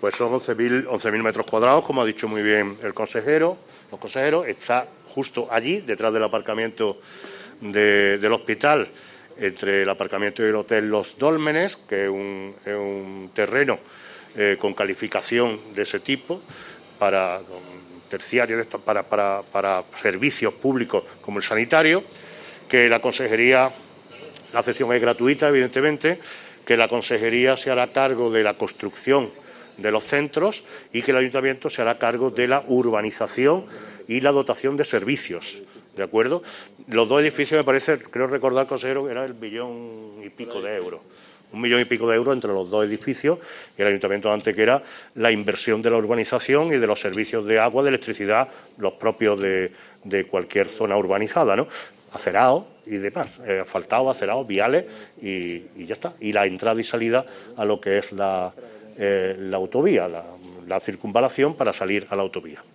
Pues son 11.000 metros cuadrados, como ha dicho muy bien el consejero. Los consejeros está justo allí, detrás del aparcamiento del hospital, entre el aparcamiento y el hotel Los Dólmenes, que es un terreno con calificación de ese tipo para terciarios, para servicios públicos como el sanitario, que la consejería, la cesión es gratuita, evidentemente, que la consejería se hará cargo de la construcción de los centros y que el ayuntamiento se hará cargo de la urbanización y la dotación de servicios, ¿de acuerdo? Los dos edificios, me parece, creo recordar, consejero, que era el 1.000.000 y pico de euros. 1.000.000 y pico de euros entre los dos edificios y el ayuntamiento antes, que era la inversión de la urbanización y de los servicios de agua, de electricidad, los propios de cualquier zona urbanizada, ¿no? Acerado y demás, asfaltado, acerado, viales y ya está. Y la entrada y salida a lo que es la autovía, la circunvalación para salir a la autovía.